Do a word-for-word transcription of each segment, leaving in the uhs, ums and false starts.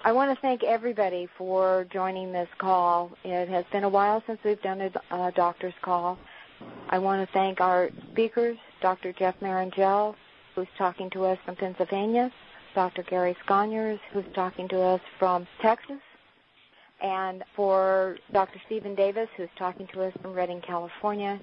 I want to thank everybody for joining this call. It has been a while since we've done a uh, doctor's call. I want to thank our speakers, Doctor Jeff Marangel, who's talking to us from Pennsylvania, Doctor Gary Sconyers, who's talking to us from Texas, and for Doctor Stephen Davis, who's talking to us from Redding, California,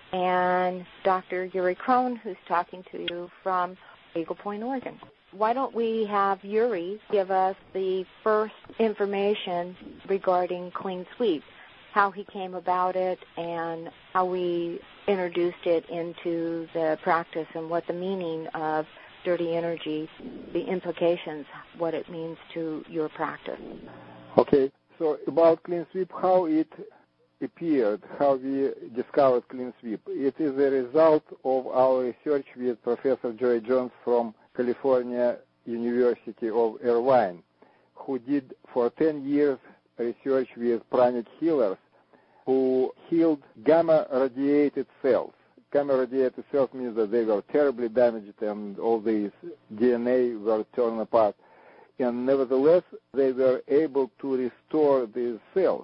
and Doctor Yuri Krohn, who's talking to you from Eagle Point, Oregon. Why don't we have Yuri give us the first information regarding Clean Sweep, how he came about it and how we introduced it into the practice and what the meaning of dirty energy, the implications, what it means to your practice. Okay, so about Clean Sweep, how it appeared, how we discovered Clean Sweep. It is a result of our research with Professor Joy Jones from California University of Irvine, who did for ten years research with pranic healers who healed gamma-radiated cells. Gamma-radiated cells means that they were terribly damaged and all these D N A were torn apart. And nevertheless, they were able to restore these cells.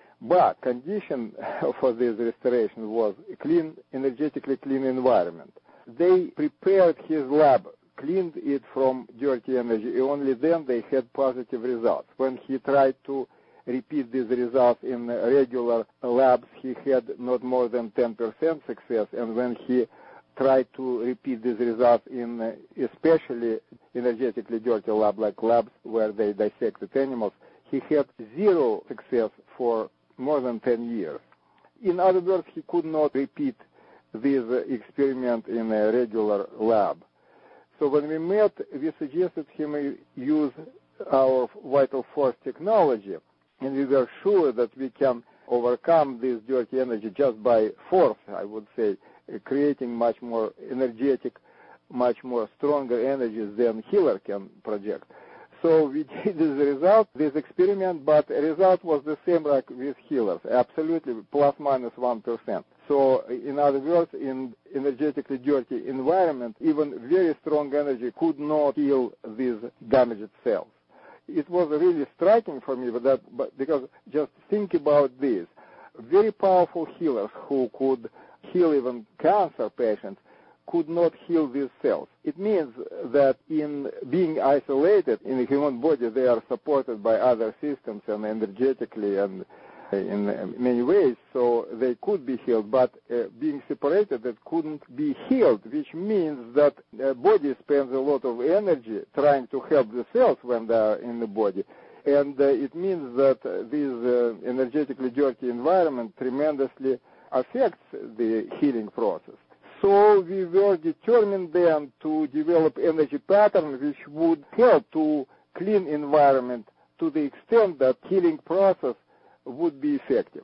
But condition for this restoration was a clean, energetically clean environment. They prepared his lab, cleaned it from dirty energy, and only then they had positive results. When he tried to repeat these results in regular labs, he had not more than ten percent success, and when he tried to repeat these results in especially energetically dirty lab, like labs where they dissected animals, he had zero success for more than ten years. In other words, he could not repeat this experiment in a regular lab. So when we met, we suggested him use our Vital Force technology, and we were sure that we can overcome this dirty energy just by force, I would say, creating much more energetic, much more stronger energies than healer can project. So we did this result, this experiment, but the result was the same like with healers, absolutely plus minus one percent. So in other words, in energetically dirty environment, even very strong energy could not heal these damaged cells. It was really striking for me, but that, but because just think about this. Very powerful healers who could heal even cancer patients could not heal these cells. It means that in being isolated in the human body, they are supported by other systems and energetically and in many ways, so they could be healed, but uh, being separated, it couldn't be healed, which means that the body spends a lot of energy trying to help the cells when they are in the body, and uh, it means that uh, this uh, energetically dirty environment tremendously affects the healing process. So we were determined then to develop energy pattern which would help to clean environment to the extent that healing process would be effective.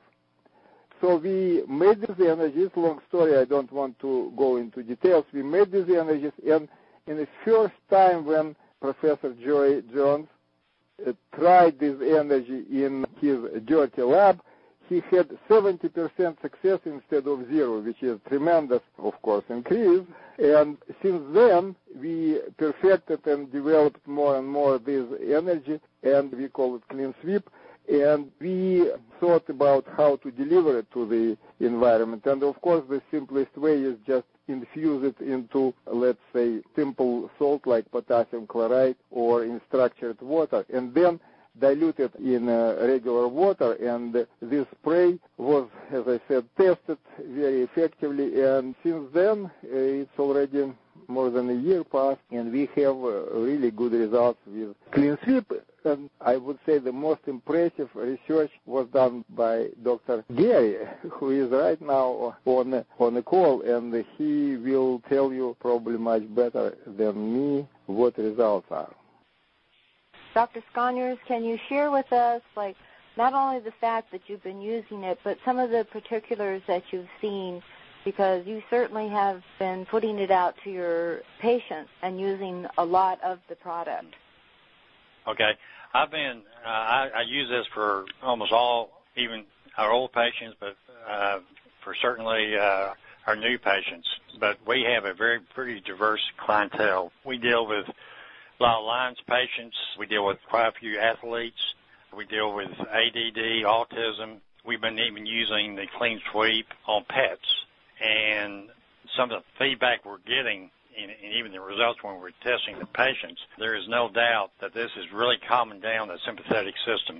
So we made these energies, long story, I don't want to go into details, we made these energies, and in the first time when Professor Joy Jones uh, tried this energy in his dirty lab, he had seventy percent success instead of zero, which is tremendous, of course, increase. And since then, we perfected and developed more and more this energy, and we call it Clean Sweep. And we thought about how to deliver it to the environment. And, of course, the simplest way is just infuse it into, let's say, simple salt like potassium chloride or in structured water, and then dilute it in uh, regular water. And this spray was, as I said, tested very effectively. And since then, uh, it's already more than a year past, and we have uh, really good results with Clean Sweep. And I would say the most impressive research was done by Doctor Gary, who is right now on on a call, and he will tell you probably much better than me what results are. Doctor Sconyers, can you share with us, like, not only the fact that you've been using it, but some of the particulars that you've seen, because you certainly have been putting it out to your patients and using a lot of the product. Okay. I've been, uh, I, I use this for almost all, even our old patients, but uh, for certainly uh, our new patients. But we have a very pretty diverse clientele. We deal with A lot of Lyme's patients. We deal with quite a few athletes. We deal with A D D, autism. We've been even using the Clean Sweep on pets. And some of the feedback we're getting, and even the results when we're testing the patients, there is no doubt that this is really calming down the sympathetic system.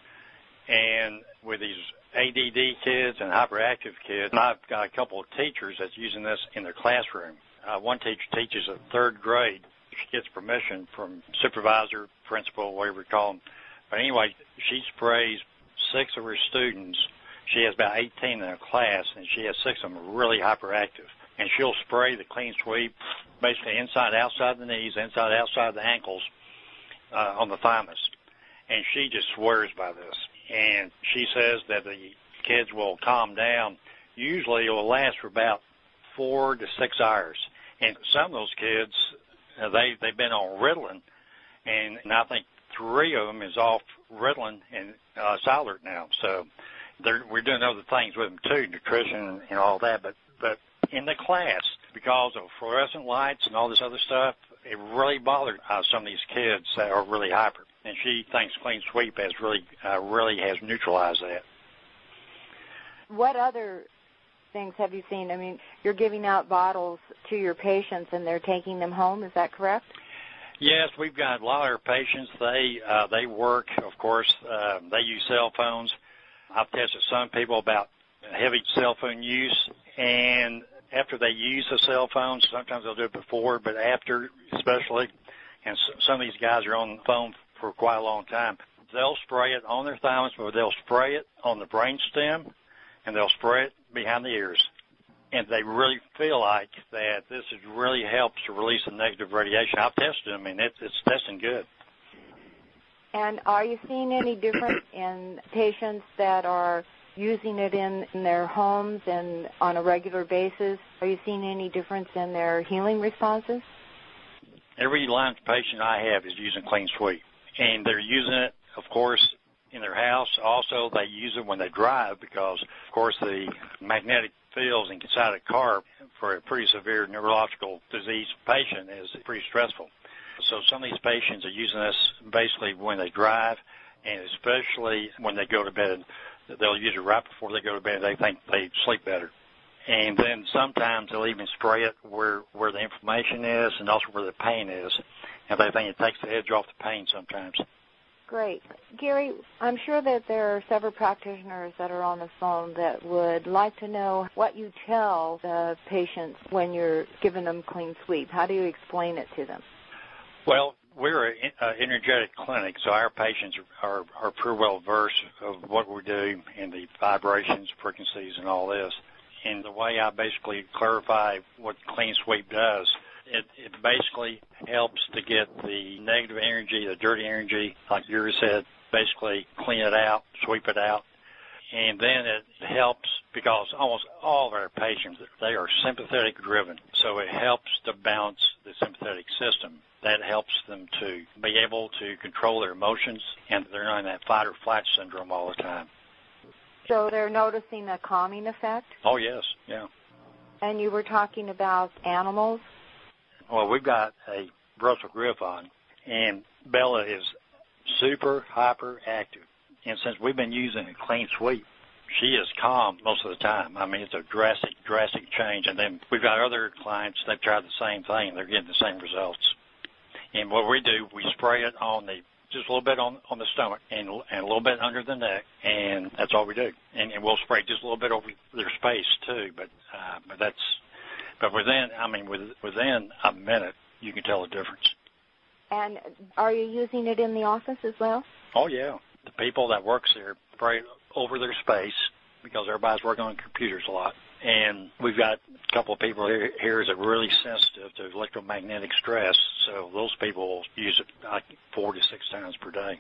And with these A D D kids and hyperactive kids, I've got a couple of teachers that's using this in their classroom. Uh, one teacher teaches a third grade. She gets permission from supervisor, principal, whatever you call them. But anyway, she sprays six of her students. She has about eighteen in her class, and she has six of them really hyperactive. And she'll spray the Clean Sweep basically inside, outside the knees, inside, outside the ankles, uh, on the thymus. And she just swears by this. And she says that the kids will calm down. Usually it will last for about four to six hours. And some of those kids, uh, they, they've been on Ritalin, and, and I think three of them is off Ritalin and uh, Silert now. So they're, we're doing other things with them too, nutrition and all that. But, but in the class, because of fluorescent lights and all this other stuff, it really bothered uh, some of these kids that are really hyper. And she thinks Clean Sweep has really, uh, really has neutralized that. What other things have you seen? I mean, you're giving out bottles to your patients and they're taking them home. Is that correct? Yes, we've got a lot of our patients. They uh, they work, of course. Uh, they use cell phones. I've tested some people about heavy cell phone use, and after they use the cell phone, sometimes they'll do it before, but after especially, and some of these guys are on the phone for quite a long time, they'll spray it on their thymus, but they'll spray it on the brain stem, and they'll spray it behind the ears. And they really feel like that this is really helps to release the negative radiation. I've tested them, and it, it's testing good. And are you seeing any difference in patients that are using it in, in their homes and on a regular basis? Are you seeing any difference in their healing responses? Every Lyme's patient I have is using Clean Sweep, and they're using it, of course, in their house. Also, they use it when they drive because, of course, the magnetic fields inside a car for a pretty severe neurological disease patient is pretty stressful. So some of these patients are using this basically when they drive, and especially when they go to bed. They'll use it right before they go to bed. They think they sleep better. And then sometimes they'll even spray it where, where the inflammation is and also where the pain is. And they think it takes the edge off the pain sometimes. Great. Gary, I'm sure that there are several practitioners that are on the phone that would like to know what you tell the patients when you're giving them Clean Sweep. How do you explain it to them? Well, we're an uh, energetic clinic, so our patients are, are, are pretty well versed of what we do and the vibrations, frequencies, and all this. And the way I basically clarify what Clean Sweep does, It, it basically helps to get the negative energy, the dirty energy, like Yuri said, basically clean it out, sweep it out. And then it helps because almost all of our patients, they are sympathetic driven. So it helps to balance the sympathetic system. That helps them to be able to control their emotions, and they're not in that fight or flight syndrome all the time. So they're noticing a calming effect? Oh, yes, yeah. And you were talking about animals? Well, we've got a Brussels Griffon, and Bella is super hyperactive. And since we've been using a Clean Sweep, she is calm most of the time. I mean, it's a drastic, drastic change. And then we've got other clients, they've tried the same thing, and they're getting the same results. And what we do, we spray it on the, just a little bit on, on the stomach and, and a little bit under the neck, and that's all we do. And, and we'll spray just a little bit over their space, too, but uh, but that's, But within, I mean, within a minute, you can tell the difference. And are you using it in the office as well? Oh, yeah. The people that works there spray over their space because everybody's working on computers a lot. And we've got a couple of people here, here that are really sensitive to electromagnetic stress, so those people will use it like four to six times per day.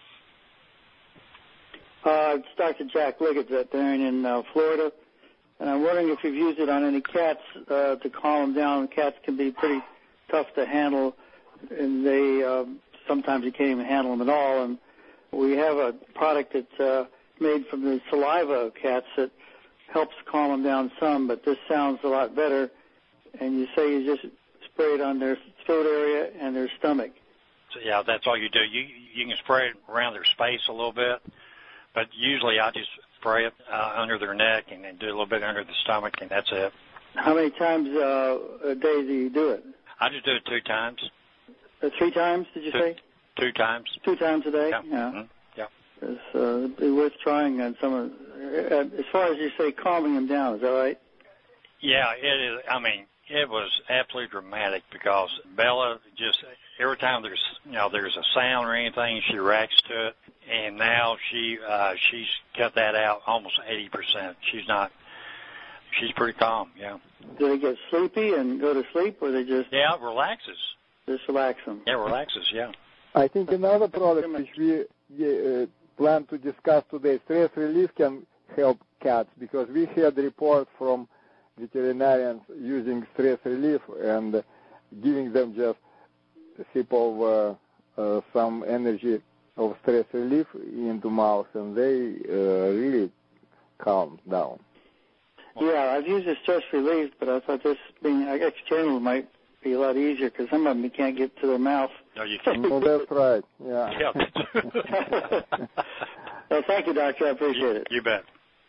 Uh, it's Doctor Jack Liggett, veterinarian in uh, Florida. And I'm wondering if you've used it on any cats uh, to calm them down. Cats can be pretty tough to handle, and they uh, sometimes you can't even handle them at all. And we have a product that's uh, made from the saliva of cats that helps calm them down some, but this sounds a lot better. And you say you just spray it on their throat area and their stomach. So, yeah, that's all you do. You you can spray it around their space a little bit, but usually I just spray it uh, under their neck and then do a little bit under the stomach, and that's it. How many times uh, a day do you do it? I just do it two times. Uh, three times, did you two, say? Two times. Two times a day? Yeah. Yeah. Mm-hmm. Yeah. It's uh, be worth trying on some of, uh, as far as you say, calming them down, is that right? Yeah, it is. I mean, it was absolutely dramatic because Bella just, every time there's, you know, there's a sound or anything, she reacts to it. And now she, uh, she's cut that out almost eighty percent. She's not, she's pretty calm, yeah. Do they get sleepy and go to sleep, or they just... Yeah, it relaxes. Just relax them. Yeah, it relaxes, yeah. I think another product which we uh, plan to discuss today, stress relief, can help cats, because we had report from veterinarians using stress relief and giving them just a sip of uh, uh, some energy of stress relief into mouth, and they uh, really calm down. Yeah, I've used the stress relief, but I thought this being external might be a lot easier because some of them you can't get to their mouth. No, you can't. No, that's right. Yeah. Yeah. Well, thank you, Doctor. I appreciate it. You bet.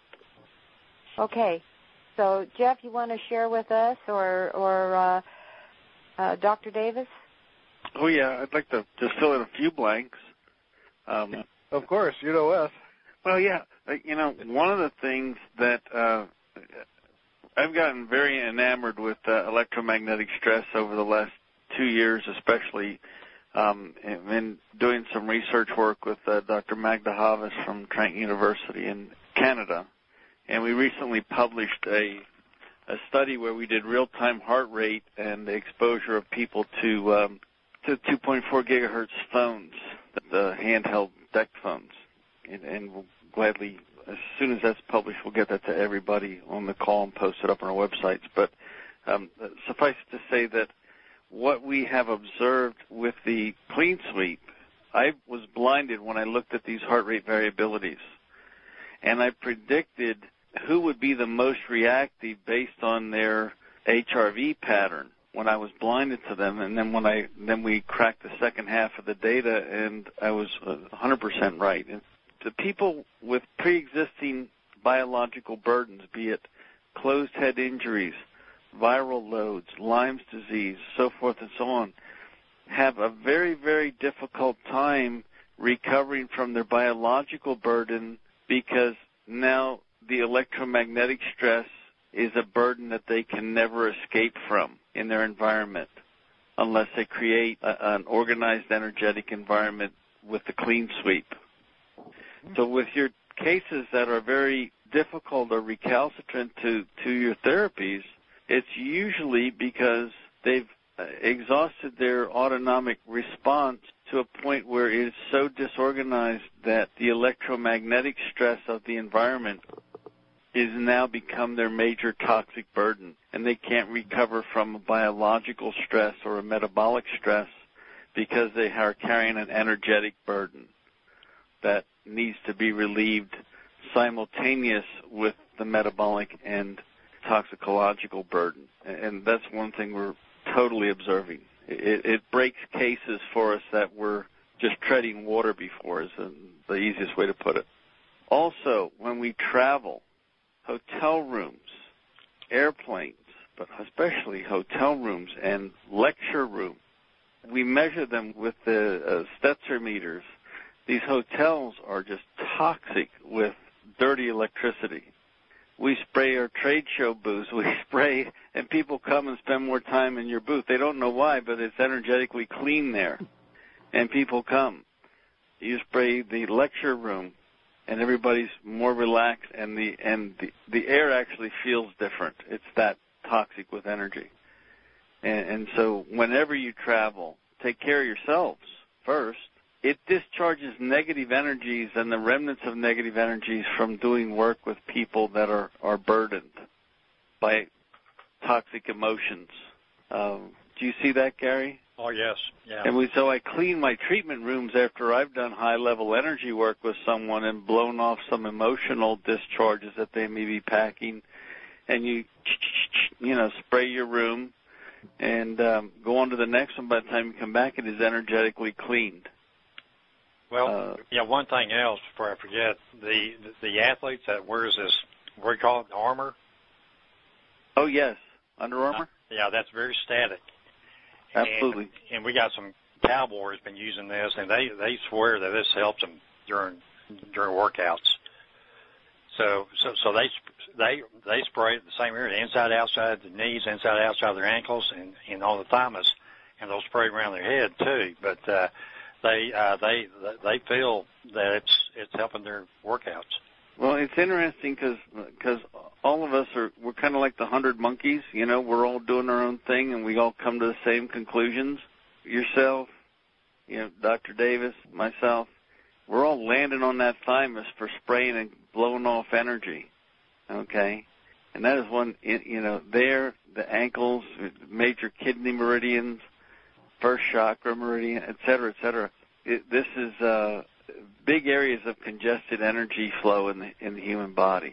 Okay. So, Jeff, you want to share with us, or, or uh, uh, Doctor Davis? Oh, yeah. I'd like to just fill in a few blanks. Um, of course. You know us. Well, yeah. You know, one of the things that uh, I've gotten very enamored with uh, electromagnetic stress over the last two years, especially um, in doing some research work with uh, Doctor Magda Havas from Trent University in Canada. And we recently published a, a study where we did real-time heart rate and the exposure of people to um, to two point four gigahertz phones, the handheld deck phones. And, and we'll gladly, as soon as that's published, we'll get that to everybody on the call and post it up on our websites. But um, suffice it to say that what we have observed with the Clean Sweep, I was blinded when I looked at these heart rate variabilities. And I predicted who would be the most reactive based on their H R V pattern when I was blinded to them. And then when I then we cracked the second half of the data, and I was one hundred percent right. And the people with pre-existing biological burdens, be it closed head injuries, viral loads, Lyme's disease, so forth and so on, have a very, very difficult time recovering from their biological burden, because now the electromagnetic stress is a burden that they can never escape from in their environment unless they create a, an organized, energetic environment with the Clean Sweep. So with your cases that are very difficult or recalcitrant to, to your therapies, it's usually because they've exhausted their autonomic response to a point where it is so disorganized that the electromagnetic stress of the environment is now become their major toxic burden, and they can't recover from a biological stress or a metabolic stress because they are carrying an energetic burden that needs to be relieved simultaneous with the metabolic and toxicological burden. And that's one thing we're totally observing. It, it breaks cases for us that we're just treading water before, is the easiest way to put it. Also, when we travel, hotel rooms, airplanes, but especially hotel rooms and lecture rooms, we measure them with the uh, Stetzer meters. These hotels are just toxic with dirty electricity. We spray our trade show booths. We spray, and people come and spend more time in your booth. They don't know why, but it's energetically clean there, and people come. You spray the lecture room, and everybody's more relaxed, and the and the, the air actually feels different. It's that toxic with energy. And, and so whenever you travel, take care of yourselves first. It discharges negative energies and the remnants of negative energies from doing work with people that are, are burdened by toxic emotions. Um, do you see that, Gary? Oh, yes. Yeah. And we, so I clean my treatment rooms after I've done high-level energy work with someone and blown off some emotional discharges that they may be packing. And you, you know, spray your room. and um, go on to the next one. By the time you come back, it is energetically cleaned. Well, uh, yeah, one thing else before I forget, the, the the athletes that wears this, what do you call it, armor? Oh, yes, Under Armour? Uh, yeah, that's very static. Absolutely. And, and we got some cowboys been using this, and they, they swear that this helps them during during workouts. So so so they they they spray it the same area, inside, outside the knees, inside, outside their ankles, and, and on the thymus, and they'll spray it around their head too. But uh, they uh, they they feel that it's it's helping their workouts. Well, it's interesting because because all of us are we're kind of like the hundred monkeys. You know, we're all doing our own thing, and we all come to the same conclusions. Yourself, you know, Doctor Davis, myself, we're all landing on that thymus for spraying and blowing off energy. Okay, and that is one. You know, there the ankles, major kidney meridians, first chakra meridian, et cetera, et cetera. It, this is uh, big areas of congested energy flow in the in the human body,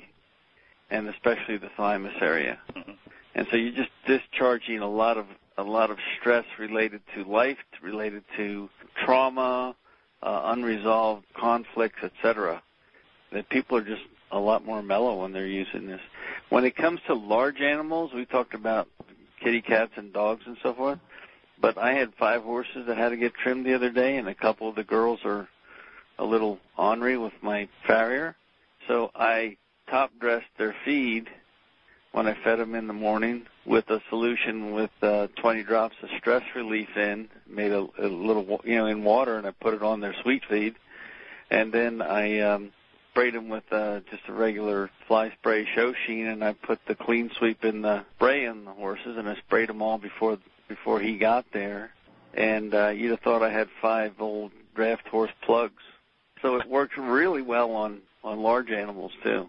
and especially the thymus area. Mm-hmm. And so you're just discharging a lot of a lot of stress related to life, related to trauma, uh, unresolved conflicts, et cetera. That people are just a lot more mellow when they're using this. When it comes to large animals, we talked about kitty cats and dogs and so forth. But I had five horses that had to get trimmed the other day, and a couple of the girls are a little ornery with my farrier. So I top-dressed their feed when I fed them in the morning with a solution with uh, twenty drops of stress relief in, made a, a little, you know, in water, and I put it on their sweet feed. And then I um, sprayed them with uh, just a regular fly spray show sheen, and I put the clean sweep in the spray in the horses, and I sprayed them all before before he got there. And uh, you'd have thought I had five old draft horse plugs. So it works really well on, on large animals, too.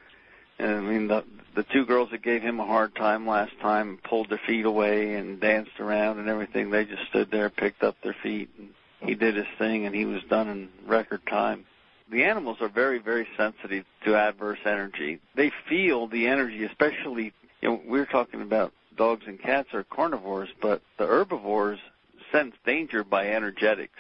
And, I mean, the, the two girls that gave him a hard time last time pulled their feet away and danced around and everything. They just stood there, picked up their feet, and he did his thing, and he was done in record time. The animals are very, very sensitive to adverse energy. They feel the energy, especially, you know, we were talking about dogs and cats are carnivores, but the herbivores sense danger by energetics.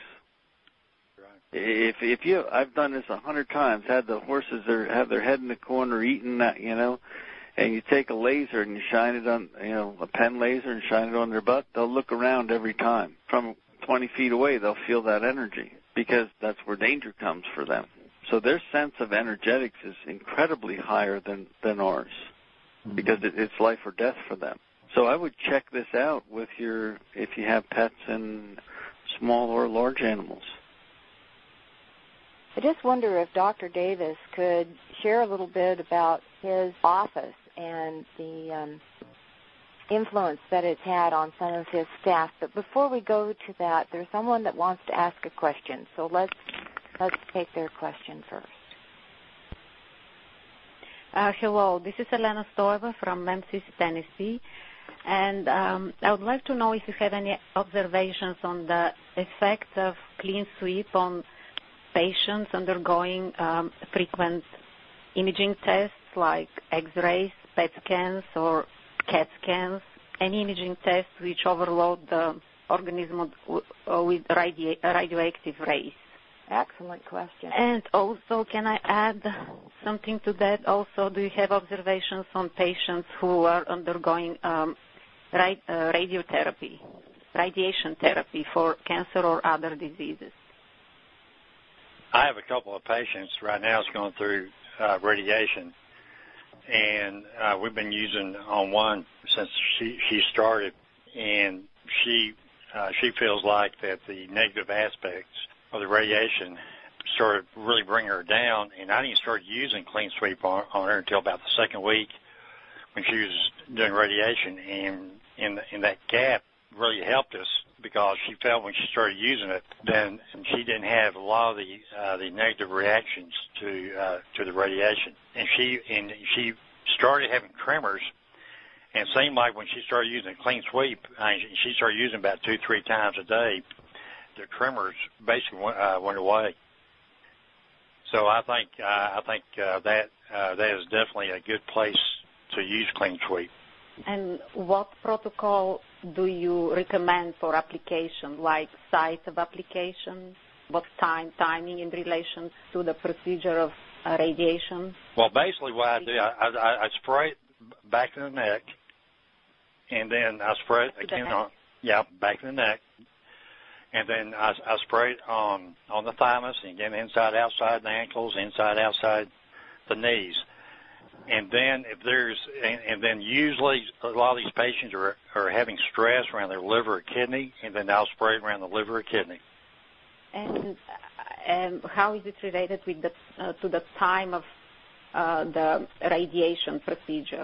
If if you, I've done this a hundred times. Had the horses there have their head in the corner eating that, you know, and you take a laser and you shine it on, you know, a pen laser and shine it on their butt. They'll look around every time. From twenty feet away, they'll feel that energy because that's where danger comes for them. So their sense of energetics is incredibly higher than than ours mm-hmm. because it, it's life or death for them. So I would check this out with your if you have pets and small or large animals. I just wonder if Doctor Davis could share a little bit about his office and the um, influence that it's had on some of his staff. But before we go to that, there's someone that wants to ask a question. So let's let's take their question first. Uh, hello, this is Elena Stoeva from Memphis, Tennessee. And um, I would like to know if you have any observations on the effects of Clean Sweep on patients undergoing um, frequent imaging tests like X-rays, P E T scans, or C A T scans, any imaging tests which overload the organism with radio- radioactive rays. Excellent question. And also, can I add something to that? Also, do you have observations on patients who are undergoing um, ra- uh, radiotherapy, radiation therapy for cancer or other diseases? I have a couple of patients right now that's going through uh, radiation, and uh, we've been using on one since she, she started, and she uh, she feels like that the negative aspects of the radiation started really bringing her down, and I didn't start using Clean Sweep on, on her until about the second week when she was doing radiation, and in, in that gap really helped us because she felt when she started using it, then she didn't have a lot of the uh, the negative reactions to uh, to the radiation, and she and she started having tremors, and it seemed like when she started using Clean Sweep, I mean, she started using about two three times a day, the tremors basically went, uh, went away. So I think uh, I think uh, that uh, that is definitely a good place to use Clean Sweep. And what protocol do you recommend for application, like sites of application? What time, timing in relation to the procedure of uh, radiation? Well, basically what I do, I, I, I spray it back in the neck, and then I spray it again on, yeah, back in the neck, and then I, I spray it on, on the thymus, and again inside, outside the ankles, inside, outside the knees. And then if there's, and, and then usually a lot of these patients are, are having stress around their liver or kidney, and then I'll spray it around the liver or kidney. And um, how is it related with the, uh, to the time of uh, the radiation procedure?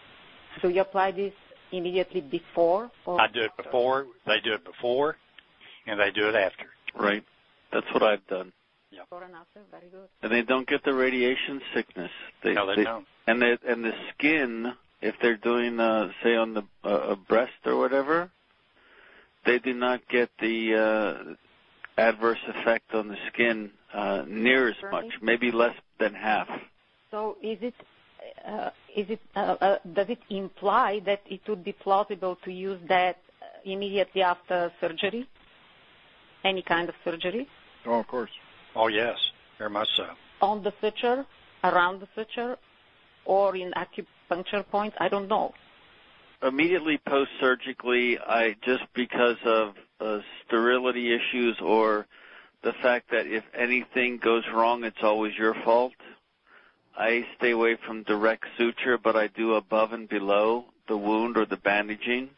Do you apply this immediately before? Or I do it before, they do it before, and they do it after. Right. That's what I've done. Yeah. Before and after, very good. And they don't get the radiation sickness. They, no, they, they don't. And, they, and the skin, if they're doing, uh, say, on the uh, a breast or whatever, they do not get the uh, adverse effect on the skin uh, near as much, maybe less than half. So is it, uh, is it, uh, uh, does it imply that it would be plausible to use that immediately after surgery? Any kind of surgery? Oh, of course. Oh, yes, very much so. On the suture, around the suture, or in acupuncture points? I don't know. Immediately post-surgically, I just because of uh, sterility issues or the fact that if anything goes wrong, it's always your fault, I stay away from direct suture, but I do above and below the wound or the bandaging,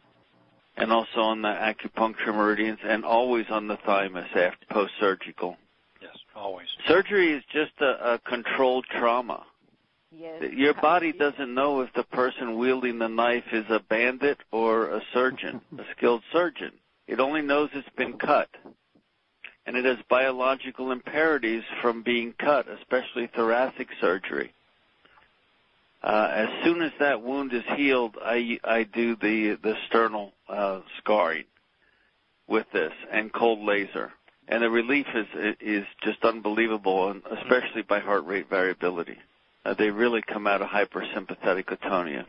and also on the acupuncture meridians, and always on the thymus after post-surgical. Yes, always. Surgery is just a, a controlled trauma. Yes. Your body doesn't know if the person wielding the knife is a bandit or a surgeon, a skilled surgeon. It only knows it's been cut. And it has biological imperatives from being cut, especially thoracic surgery. Uh, as soon as that wound is healed, I, I do the, the sternal uh, scarring with this and cold laser. And the relief is, is just unbelievable, and especially by heart rate variability. Uh, they really come out of hypersympathetic atonia.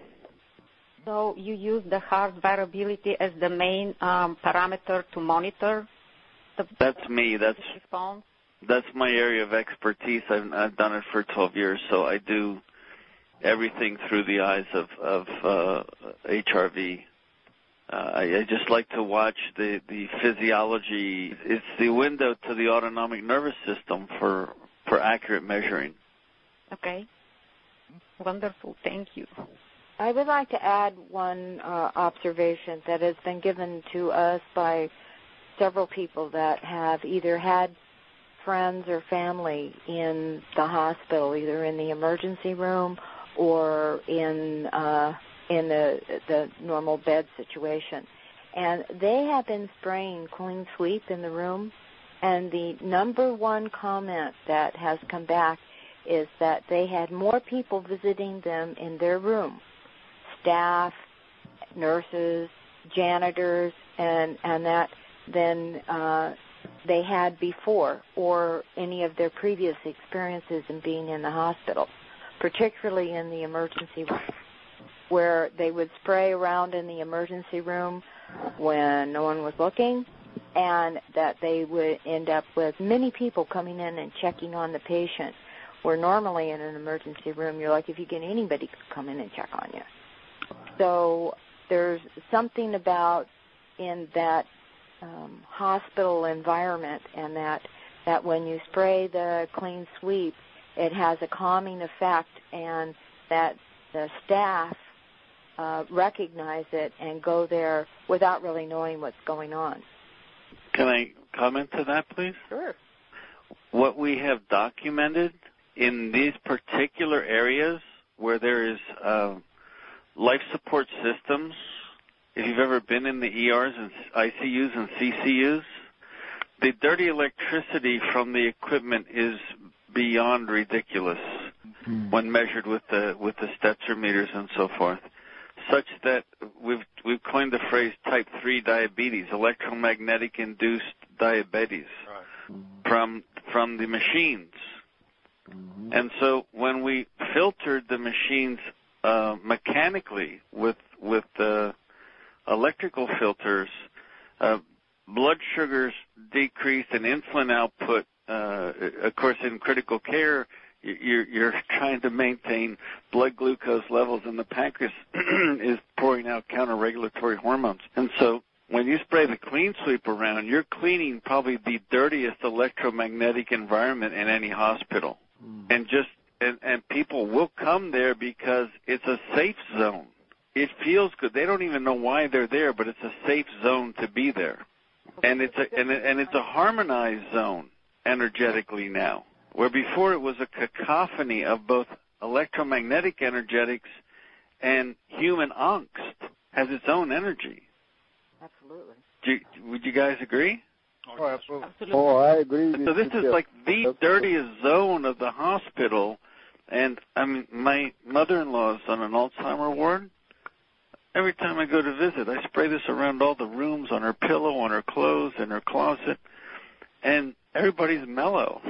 So you use the heart variability as the main um, parameter to monitor the That's me. That's response? That's my area of expertise. I've, I've done it for twelve years, so I do everything through the eyes of, of uh, H R V. Uh, I, I just like to watch the, the physiology. It's the window to the autonomic nervous system for, for accurate measuring. Okay. Wonderful. Thank you. I would like to add one uh, observation that has been given to us by several people that have either had friends or family in the hospital, either in the emergency room or in uh, in the the normal bed situation, and they have been spraying Clean Sweep in the room, and the number one comment that has come back is that they had more people visiting them in their room, staff, nurses, janitors, and and that than uh, they had before, or any of their previous experiences in being in the hospital, particularly in the emergency room, where they would spray around in the emergency room when no one was looking, and that they would end up with many people coming in and checking on the patient, where normally in an emergency room, you're like, if you get anybody could come in and check on you. So there's something about in that um, hospital environment, and that, that when you spray the Clean Sweep, it has a calming effect, and that the staff uh, recognize it and go there without really knowing what's going on. Can I comment to that, please? Sure. What we have documented in these particular areas where there is uh, life support systems, if you've ever been in the E Rs and I C Us and C C Us, the dirty electricity from the equipment is beyond ridiculous mm-hmm. when measured with the with the Stetzer meters and so forth, such that we've we've coined the phrase type three diabetes, electromagnetic induced diabetes, right. from from the machines. Mm-hmm. And so when we filtered the machines uh, mechanically with with uh, electrical filters, uh, blood sugars decrease and insulin output. Uh, of course, in critical care, you're, you're trying to maintain blood glucose levels, and the pancreas is pouring out counter-regulatory hormones. And so when you spray the Clean Sweep around, you're cleaning probably the dirtiest electromagnetic environment in any hospital. Mm. And just and, and people will come there because it's a safe zone. It feels good. They don't even know why they're there, but it's a safe zone to be there. And it's a and, it, and it's a harmonized zone energetically now, where before it was a cacophony of both electromagnetic energetics and human angst has its own energy. Absolutely. Do you, would you guys agree? Oh, absolutely. Oh, I agree. So this is like the dirtiest zone of the hospital. And, I mean, my mother-in-law is on an Alzheimer ward. Every time I go to visit, I spray this around all the rooms, on her pillow, on her clothes, in her closet. And everybody's mellow.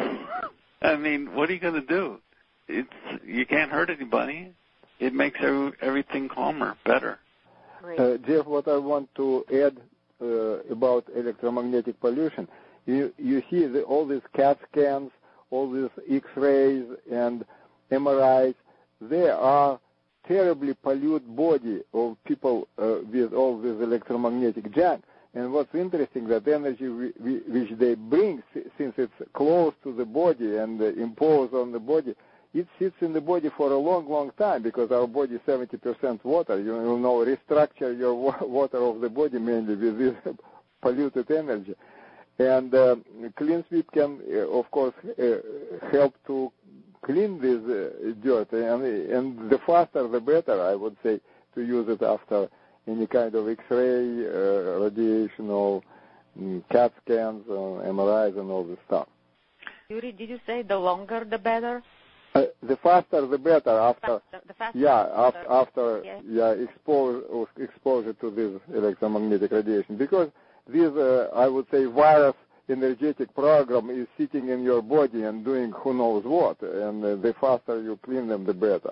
I mean, what are you going to do? It's you can't hurt anybody. It makes every, everything calmer, better. Uh, Jeff, what I want to add uh, about electromagnetic pollution, you you see the, all these CAT scans, all these X-rays and M R Is, they are terribly pollute body of people uh, with all this electromagnetic junk. And what's interesting, that energy we, we, which they bring, since it's close to the body and uh, imposed on the body, it sits in the body for a long, long time, because our body is seventy percent water. You, you know, restructure your wa- water of the body mainly with this polluted energy. And uh, Clean Sweep can, uh, of course, uh, help to clean this uh, dirt. And, and the faster, the better, I would say, to use it after any kind of X-ray, uh, radiation, or um, CAT scans, uh, M R Is, and all this stuff. Yuri, did you say the longer the better? Uh, the faster, the better. After, the, the faster, yeah, the after, better. after yes. yeah, expose, exposure to this electromagnetic radiation, because this, uh, I would say, virus energetic program is sitting in your body and doing who knows what, and uh, the faster you clean them, the better.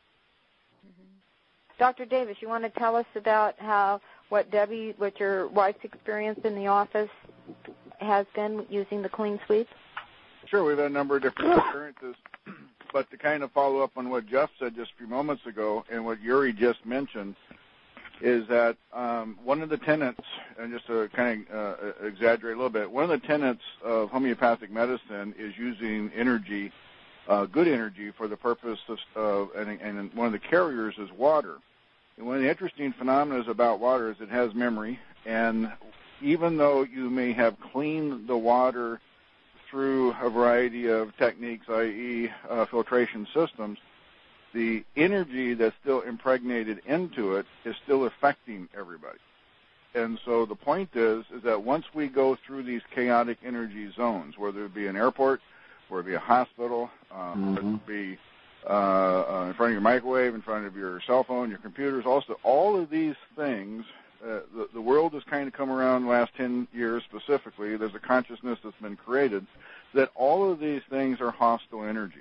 Doctor Davis, you want to tell us about how what Debbie, what your wife's experience in the office has been using the Clean Sweep? Sure, we've had a number of different experiences, but to kind of follow up on what Jeff said just a few moments ago and what Yuri just mentioned, is that um, one of the tenets, and just to kind of uh, exaggerate a little bit, one of the tenets of homeopathic medicine is using energy, uh, good energy, for the purpose of, uh, and, and one of the carriers is water. And one of the interesting phenomena about water is it has memory, and even though you may have cleaned the water through a variety of techniques, that is uh, filtration systems, the energy that's still impregnated into it is still affecting everybody. And so the point is, is that once we go through these chaotic energy zones, whether it be an airport, whether it be a hospital, um, mm-hmm. whether it be uh, uh, in front of your microwave, in front of your cell phone, your computers, also all of these things, uh, the, the world has kind of come around the last ten years specifically. There's a consciousness that's been created that all of these things are hostile energies.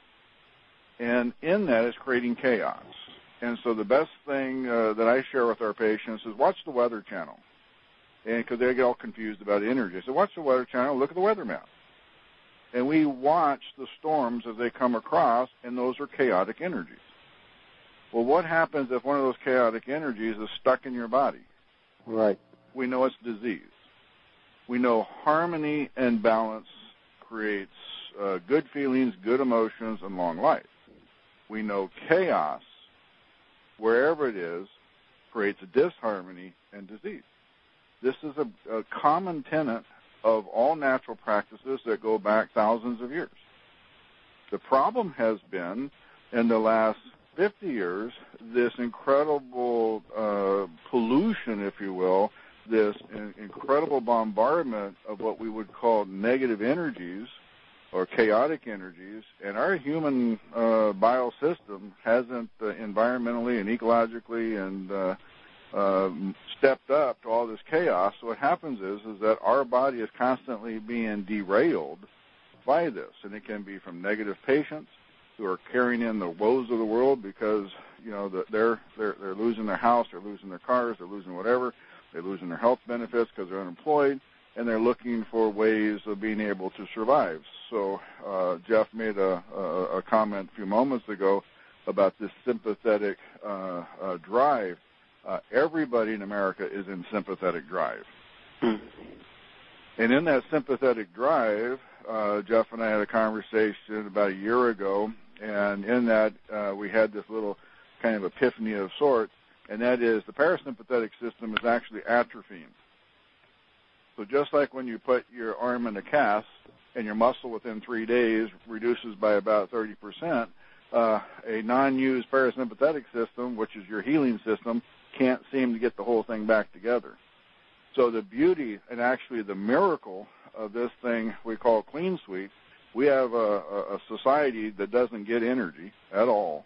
And in that is creating chaos. And so the best thing uh, that I share with our patients is watch the Weather Channel. And because they get all confused about energy. So watch the Weather Channel, look at the weather map. And we watch the storms as they come across, and those are chaotic energies. Well, what happens if one of those chaotic energies is stuck in your body? Right. We know it's disease. We know harmony and balance creates uh, good feelings, good emotions, and long life. We know chaos, wherever it is, creates a disharmony and disease. This is a, a common tenet of all natural practices that go back thousands of years. The problem has been, in the last fifty years, this incredible uh, pollution, if you will, this in, incredible bombardment of what we would call negative energies, or chaotic energies, and our human uh, biosystem hasn't uh, environmentally and ecologically and uh, uh, stepped up to all this chaos. So what happens is, is that our body is constantly being derailed by this, and it can be from negative patients, who are carrying in the woes of the world because, you know, the, they're, they're, they're losing their house, they're losing their cars, they're losing whatever, they're losing their health benefits because they're unemployed, and they're looking for ways of being able to survive. So uh, Jeff made a, a, a comment a few moments ago about this sympathetic uh, uh, drive. Uh, everybody in America is in sympathetic drive. Hmm. And in that sympathetic drive, uh, Jeff and I had a conversation about a year ago, and in that uh, we had this little kind of epiphany of sorts, and that is the parasympathetic system is actually atrophying. So just like when you put your arm in a cast and your muscle within three days reduces by about thirty percent, uh, a non-used parasympathetic system, which is your healing system, can't seem to get the whole thing back together. So the beauty and actually the miracle of this thing we call Clean Sweep, we have a, a society that doesn't get energy at all.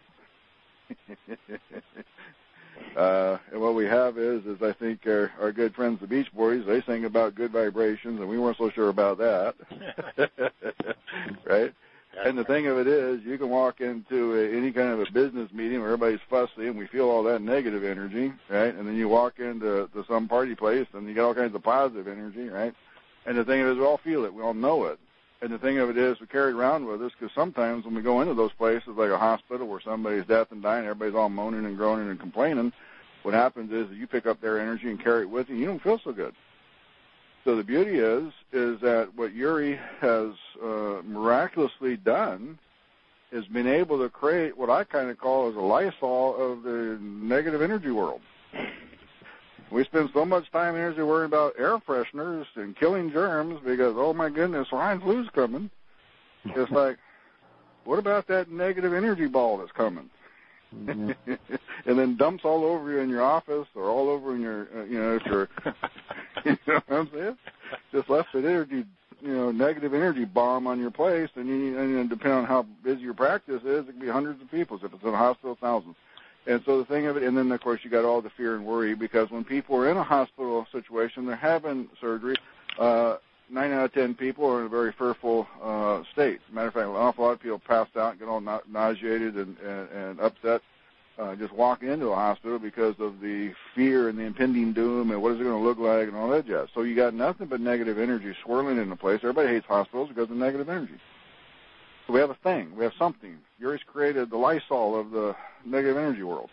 uh, and what we have is, is I think our, our good friends the Beach Boys, they sing about good vibrations, and we weren't so sure about that. Right? And the thing of it is, you can walk into a, any kind of a business meeting where everybody's fussy and we feel all that negative energy, right? And then you walk into to some party place and you get all kinds of positive energy, right? And the thing of it is, we all feel it. We all know it. And the thing of it is, we carry it around with us because sometimes when we go into those places like a hospital where somebody's death and dying, everybody's all moaning and groaning and complaining, what happens is that you pick up their energy and carry it with you and you don't feel so good. So the beauty is, is that what Uri has uh, miraculously done is been able to create what I kind of call as a Lysol of the negative energy world. We spend so much time and energy worrying about air fresheners and killing germs because, oh my goodness, swine flu's coming. It's like, what about that negative energy ball that's coming? Mm-hmm. And then dumps all over you in your office or all over in your, uh, you know, if you're, you know what I'm saying? Just left an energy, you know, negative energy bomb on your place, and you, and depending on how busy your practice is, it could be hundreds of people. If it's in a hospital, thousands. And so the thing of it, and then of course you got all the fear and worry because when people are in a hospital situation, they're having surgery. Uh, Nine out of ten people are in a very fearful uh, state. Matter of fact, an awful lot of people passed out and get all na- nauseated and, and, and upset uh, just walking into a hospital because of the fear and the impending doom and what is it going to look like and all that jazz. So you got nothing but negative energy swirling in the place. Everybody hates hospitals because of negative energy. So we have a thing. We have something. Yuri's created the Lysol of the negative energy world.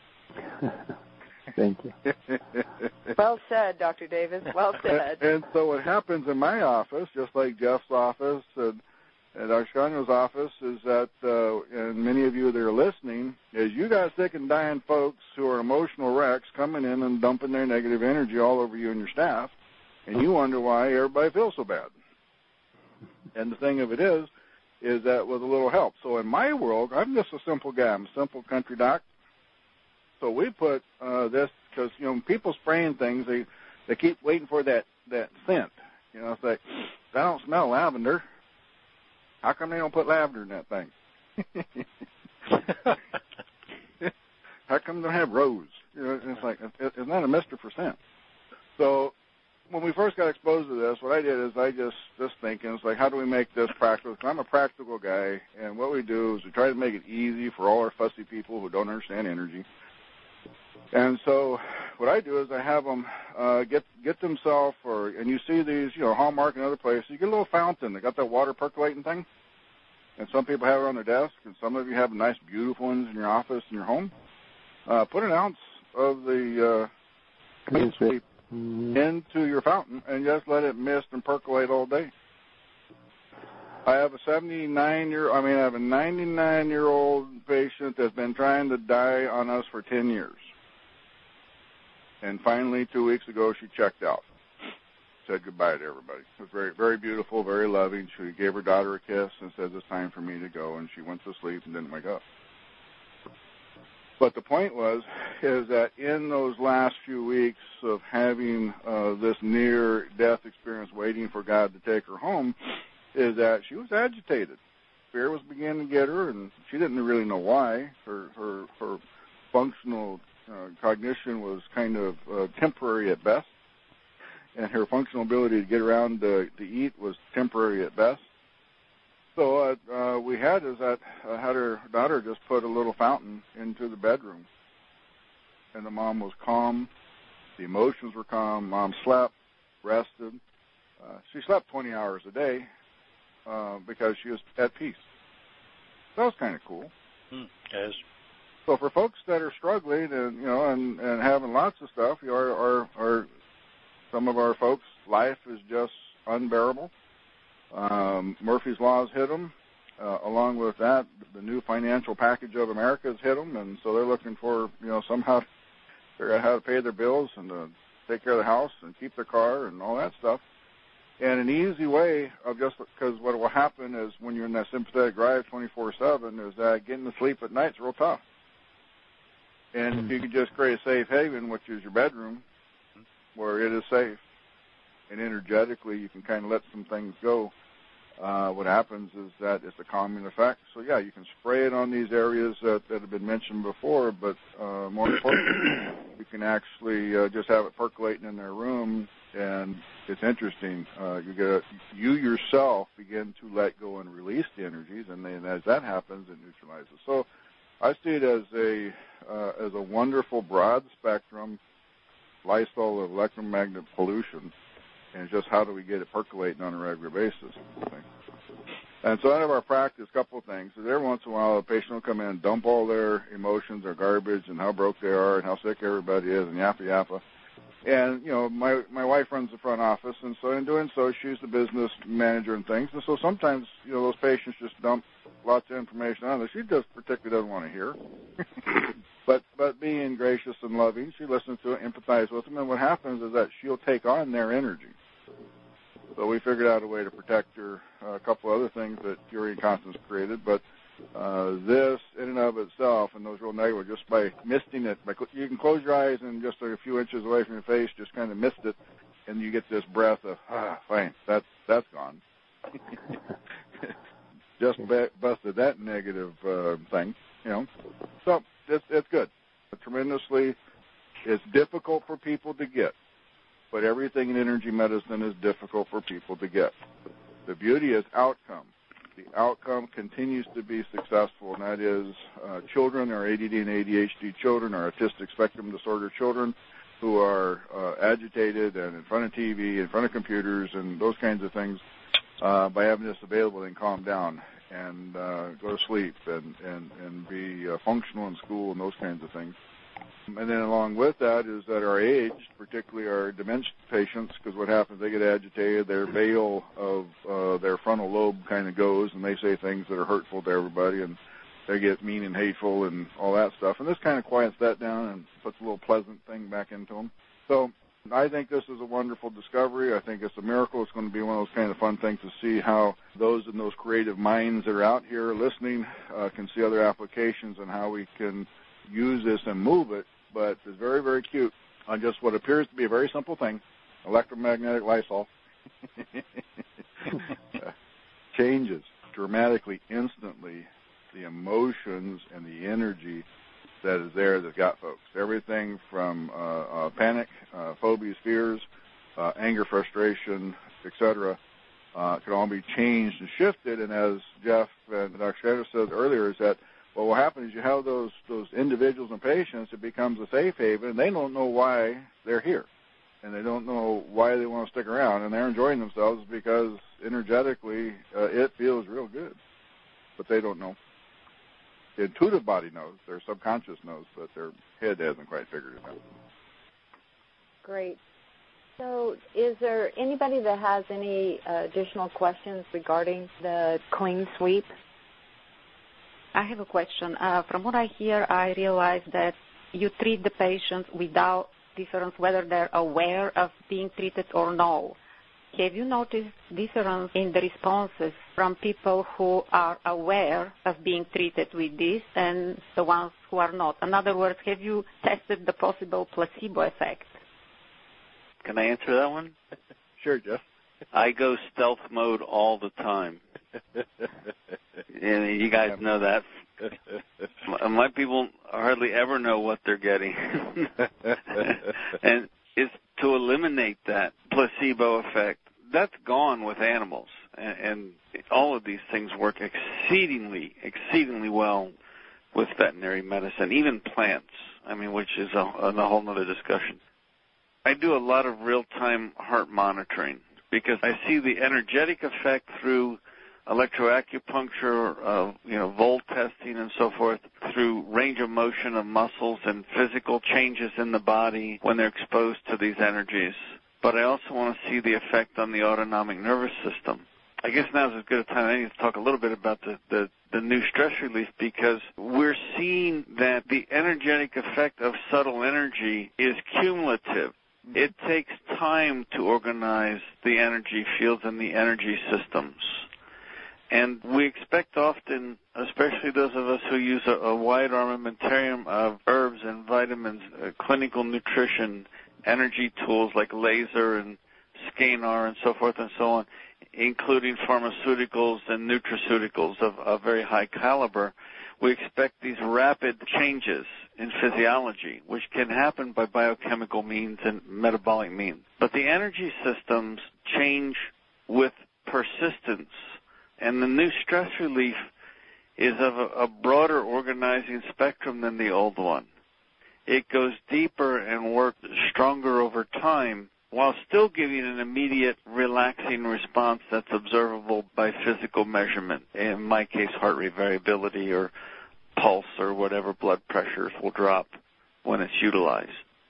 Thank you. Well said, Doctor Davis. Well said. And, and so what happens in my office, just like Jeff's office and, and Doctor Scagno's office, is that, uh, and many of you that are listening, is you got sick and dying folks who are emotional wrecks coming in and dumping their negative energy all over you and your staff, and you wonder why everybody feels so bad. And the thing of it is, is that with a little help. So in my world, I'm just a simple guy. I'm a simple country doc. So we put uh, this because, you know, people spraying things, they they keep waiting for that, that scent. You know, it's like, I don't smell lavender. How come they don't put lavender in that thing? How come they don't have rose? You know, it's like, it's not a mister for scent. So when we first got exposed to this, what I did is I just, just thinking, it's like, how do we make this practical? I'm a practical guy, and what we do is we try to make it easy for all our fussy people who don't understand energy. And so what I do is I have them uh, get get themselves, or and you see these, you know, Hallmark and other places, you get a little fountain. They got that water percolating thing. And some people have it on their desk, and some of you have nice, beautiful ones in your office and your home. Uh, put an ounce of the uh, Clean Sweep mm-hmm. into your fountain and just let it mist and percolate all day. I have a seventy-nine-year, I mean, I have a ninety-nine-year-old patient that's been trying to die on us for ten years. And finally, two weeks ago, she checked out, said goodbye to everybody. It was very, very beautiful, very loving. She gave her daughter a kiss and said, it's time for me to go, and she went to sleep and didn't wake up. But the point was, is that in those last few weeks of having uh, this near-death experience waiting for God to take her home, is that she was agitated. Fear was beginning to get her, and she didn't really know why. Her, her, her functional Uh, cognition was kind of uh, temporary at best, and her functional ability to get around to, to eat was temporary at best. So uh, uh, uh, we had is that I had her daughter just put a little fountain into the bedroom, and the mom was calm, the emotions were calm, mom slept, rested. Uh, she slept twenty hours a day uh, because she was at peace. That was kind of cool. Mm, yes. So for folks that are struggling and you know and, and having lots of stuff, you know, our, our, our some of our folks' life is just unbearable. Um, Murphy's Law's hit them. Uh, along with that, the new financial package of America has hit them, and so they're looking for you know somehow to figure out how to pay their bills and to take care of the house and keep their car and all that stuff. And an easy way of just because what will happen is when you're in that sympathetic drive twenty-four seven is that getting to sleep at night is real tough. And if you could just create a safe haven, which is your bedroom, where it is safe, and energetically you can kind of let some things go, uh, what happens is that it's a calming effect. So, yeah, you can spray it on these areas that, that have been mentioned before, but uh, more importantly, you can actually uh, just have it percolating in their room, and it's interesting. Uh, you get a, you yourself begin to let go and release the energies, and then as that happens, it neutralizes. So I see it as a uh, as a wonderful broad spectrum Lysol of electromagnetic pollution, and just how do we get it percolating on a regular basis. And so out of our practice, a couple of things. Is every once in a while, a patient will come in and dump all their emotions or garbage and how broke they are and how sick everybody is and yappa yappa. And, you know, my my wife runs the front office, and so in doing so, she's the business manager and things. And so sometimes, you know, those patients just dump lots of information on her. She just particularly doesn't want to hear. but but being gracious and loving, she listens to it, empathizes with them, and what happens is that she'll take on their energy. So we figured out a way to protect her, uh, a couple other things that Fury and Constance created, but Uh, this, in and of itself, and those real negative, just by misting it, by, you can close your eyes and just a few inches away from your face, just kind of mist it, and you get this breath of, ah, fine, that's, that's gone. Just busted that negative uh, thing, you know. So it's, it's good. Tremendously, it's difficult for people to get, but everything in energy medicine is difficult for people to get. The beauty is outcome. The outcome continues to be successful, and that is uh, children, our A D D and A D H D children, our autistic spectrum disorder children, who are uh, agitated and in front of T V, in front of computers, and those kinds of things. Uh, by having this available, they can calm down and uh, go to sleep and and and be uh, functional in school and those kinds of things. And then along with that is that our aged, particularly our dementia patients, because what happens, they get agitated, their veil of uh, their frontal lobe kind of goes, and they say things that are hurtful to everybody, and they get mean and hateful and all that stuff. And this kind of quiets that down and puts a little pleasant thing back into them. So I think this is a wonderful discovery. I think it's a miracle. It's going to be one of those kind of fun things to see how those in those creative minds that are out here listening uh, can see other applications and how we can use this and move it. But it's very, very cute on just what appears to be a very simple thing, electromagnetic Lysol. uh, changes dramatically, instantly, the emotions and the energy that is there that got folks. Everything from uh, uh, panic, uh, phobias, fears, uh, anger, frustration, et cetera, uh, can all be changed and shifted. And as Jeff and Doctor Shredder said earlier, is that well, what happens is you have those those individuals and patients, it becomes a safe haven, and they don't know why they're here. And they don't know why they want to stick around, and they're enjoying themselves because energetically uh, it feels real good. But they don't know. The intuitive body knows, their subconscious knows, but their head hasn't quite figured it out. Great. So is there anybody that has any uh, additional questions regarding the clean sweep? I have a question. Uh, from what I hear, I realize that you treat the patients without difference whether they're aware of being treated or no. Have you noticed difference in the responses from people who are aware of being treated with this and the ones who are not? In other words, have you tested the possible placebo effect? Can I answer that one? Sure, Jeff. I go stealth mode all the time. And you guys know that. My, my people hardly ever know what they're getting. And it's to eliminate that placebo effect. That's gone with animals. And, and all of these things work exceedingly, exceedingly well with veterinary medicine, even plants, I mean, which is a, a whole other discussion. I do a lot of real-time heart monitoring because I see the energetic effect through electroacupuncture, uh, you know, volt testing and so forth, through range of motion of muscles and physical changes in the body when they're exposed to these energies. But I also want to see the effect on the autonomic nervous system. I guess now is as good a time I need to talk a little bit about the, the, the new stress relief, because we're seeing that the energetic effect of subtle energy is cumulative. It takes time to organize the energy fields and the energy systems. And we expect often, especially those of us who use a, a wide armamentarium of herbs and vitamins, uh, clinical nutrition, energy tools like laser and scanar and so forth and so on, including pharmaceuticals and nutraceuticals of, of very high caliber, we expect these rapid changes in physiology, which can happen by biochemical means and metabolic means. But the energy systems change with persistence, and the new stress relief is of a, a broader organizing spectrum than the old one. It goes deeper and works stronger over time, while still giving an immediate relaxing response that's observable by physical measurement, in my case heart rate variability or pulse or whatever blood pressures will drop when it's utilized.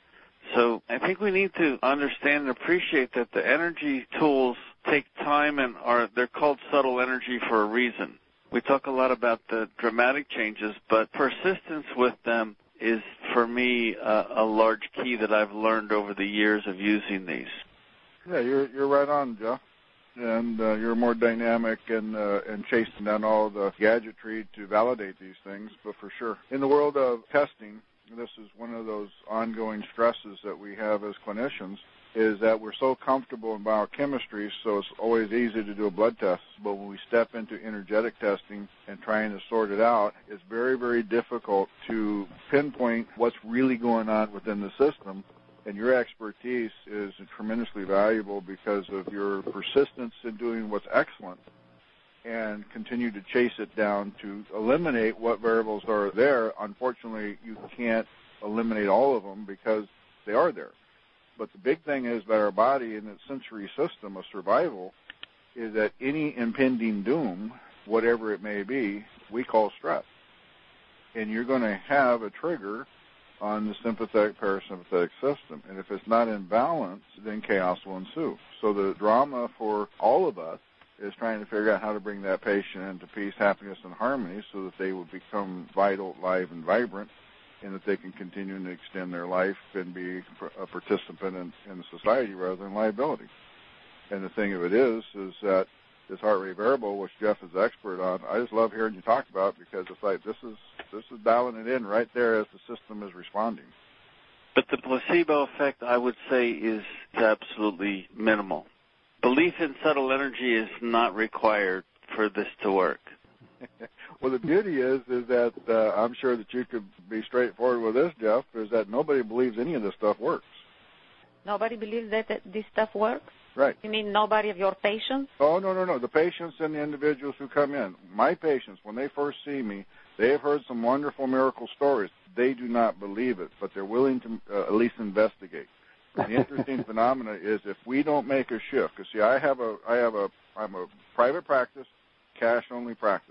So I think we need to understand and appreciate that the energy tools take time and are they're called subtle energy for a reason. We talk a lot about the dramatic changes, but persistence with them is, for me, uh, a large key that I've learned over the years of using these. Yeah, you're you're right on, Jeff. And uh, you're more dynamic and uh, and chasing down all the gadgetry to validate these things. But for sure, in the world of testing, this is one of those ongoing stresses that we have as clinicians, is that we're so comfortable in biochemistry, so it's always easy to do a blood test. But when we step into energetic testing and trying to sort it out, it's very, very difficult to pinpoint what's really going on within the system. And your expertise is tremendously valuable because of your persistence in doing what's excellent and continue to chase it down to eliminate what variables are there. Unfortunately, you can't eliminate all of them because they are there. But the big thing is that our body and its sensory system of survival is that any impending doom, whatever it may be, we call stress. And you're going to have a trigger on the sympathetic parasympathetic system. And if it's not in balance, then chaos will ensue. So the drama for all of us is trying to figure out how to bring that patient into peace, happiness, and harmony so that they will become vital, live, and vibrant, and that they can continue to extend their life and be a participant in, in society rather than liability. And the thing of it is, is that this heart rate variable, which Jeff is expert on, I just love hearing you talk about because it's like this is this is dialing it in right there as the system is responding. But the placebo effect, I would say, is absolutely minimal. Belief in subtle energy is not required for this to work. Well, the beauty is, is that uh, I'm sure that you could be straightforward with this, Jeff, is that nobody believes any of this stuff works. Nobody believes that this stuff works? Right. You mean nobody of your patients? Oh, no, no, no. The patients and the individuals who come in. My patients, when they first see me, they have heard some wonderful miracle stories. They do not believe it, but they're willing to uh, at least investigate. The interesting phenomena is if we don't make a shift, because see, I have a, I have a, I'm a private practice, cash-only practice.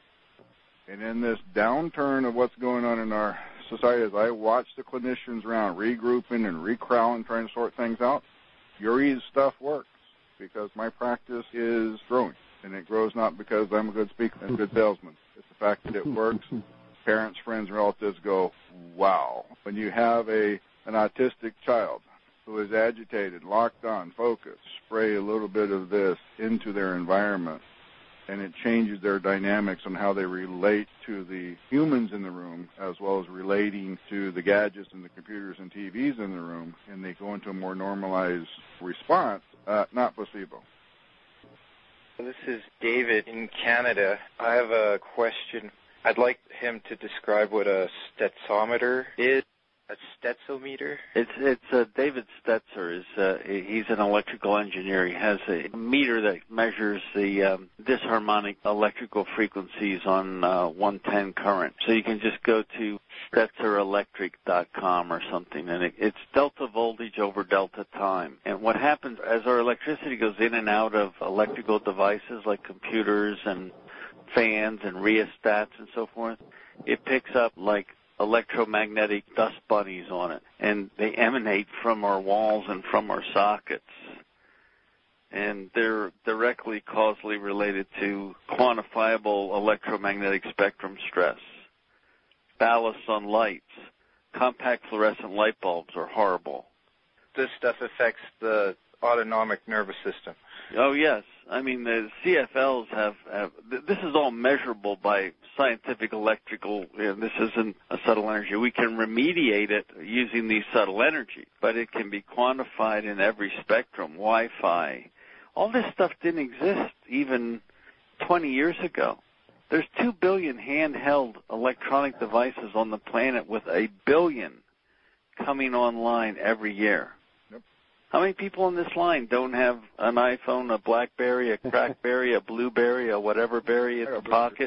And in this downturn of what's going on in our society, as I watch the clinicians around regrouping and recrowing, trying to sort things out, Yuri's stuff works because my practice is growing. And it grows not because I'm a good speaker and a good salesman. It's the fact that it works. Parents, friends, and relatives go, wow. When you have a an autistic child who is agitated, locked on, focused, spray a little bit of this into their environment, and it changes their dynamics on how they relate to the humans in the room as well as relating to the gadgets and the computers and T Vs in the room, and they go into a more normalized response, uh, not placebo. This is David in Canada. I have a question. I'd like him to describe what a stetsometer is A stetsometer? It's it's uh, David Stetzer. Is uh, he's an electrical engineer. He has a meter that measures the um, disharmonic electrical frequencies on uh, one ten current. So you can just go to stetzer electric dot com or something, and it, it's delta voltage over delta time. And what happens as our electricity goes in and out of electrical devices like computers and fans and rheostats and so forth, it picks up like electromagnetic dust bunnies on it, and they emanate from our walls and from our sockets, and they're directly causally related to quantifiable electromagnetic spectrum stress. Ballasts on lights, compact fluorescent light bulbs are horrible. This stuff affects the autonomic nervous system. Oh, yes. I mean, the C F Ls have, have this is all measurable by scientific electrical, you know, this isn't a subtle energy. We can remediate it using these subtle energy, but it can be quantified in every spectrum, Wi-Fi. All this stuff didn't exist even twenty years ago. There's two billion handheld electronic devices on the planet with a billion coming online every year. How many people on this line don't have an iPhone, a BlackBerry, a Crackberry, a Blueberry, a whatever berry in their pocket?